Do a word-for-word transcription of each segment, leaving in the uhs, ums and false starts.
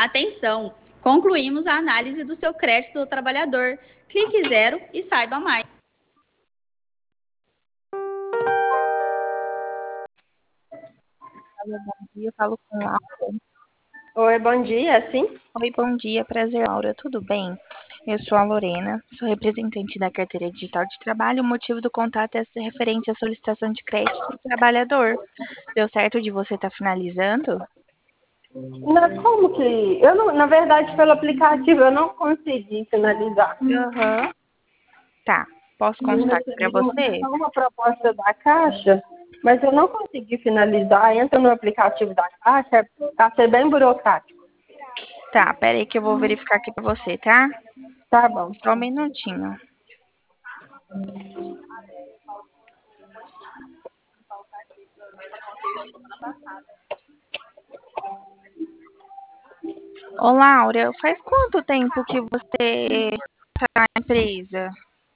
Atenção! Concluímos a análise do seu crédito do trabalhador. Clique zero e saiba mais. Alô, bom dia, eu falo com Laura. Oi, bom dia, sim? Oi, bom dia, prazer, Laura, tudo bem? Eu sou a Lorena, sou representante da carteira digital de trabalho. O motivo do contato é referente à solicitação de crédito do trabalhador. Deu certo de você estar finalizando? Na, como que? Eu não, na verdade, pelo aplicativo eu não consegui finalizar. Aham. Tá, posso Eu consultar aqui para recebi uma, você? só uma proposta da Caixa, mas eu não consegui finalizar. Entra no aplicativo da Caixa, tá ser bem burocrático. Tá, pera aí que eu vou verificar aqui para você, tá? Tá bom. Só um minutinho. Ô, Laura, faz quanto tempo que você está na empresa?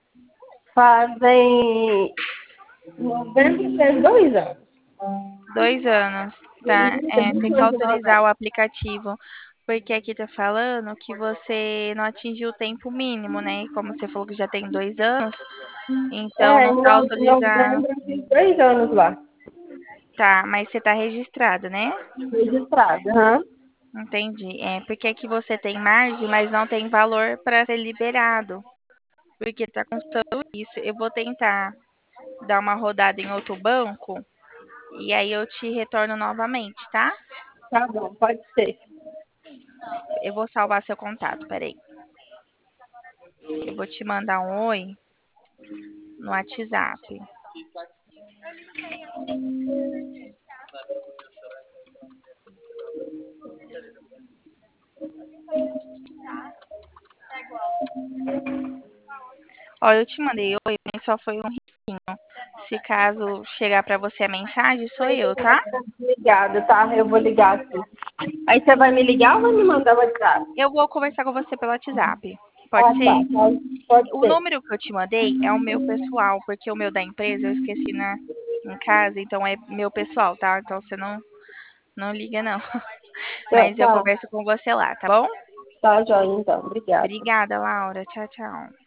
Fazem novembro, fez dois anos. Dois anos, tá? É, tem que autorizar o aplicativo, porque aqui tá falando que você não atingiu o tempo mínimo, né? Como você falou que já tem dois anos, então É, não em tá no- autorizado. novembro eu fiz dois anos lá, Tá, mas você tá registrado, né? registrada. Aham. Entendi. É, porque aqui você tem margem, mas não tem valor para ser liberado, porque tá constando isso. Eu vou tentar dar uma rodada em outro banco e aí eu te retorno novamente, tá? Tá bom, pode ser. Eu vou salvar seu contato, peraí. Eu vou te mandar um oi no WhatsApp. Ó, eu te mandei oi, mas só foi um risquinho. Se caso chegar pra você a mensagem, sou eu, tá? Obrigada, tá? Eu vou ligar sim. Aí você vai me ligar ou vai me mandar o WhatsApp? Eu vou conversar com você pelo WhatsApp. Pode Ah, tá. ser? Pode, pode O ser. número que eu te mandei é o meu pessoal, porque o meu da empresa eu esqueci na, em casa, então é meu pessoal, tá? Então você não, não liga, não. Tá, Mas eu tá, converso com você lá, tá bom? tá, joia, então. Obrigada. Obrigada, Laura. Tchau, tchau.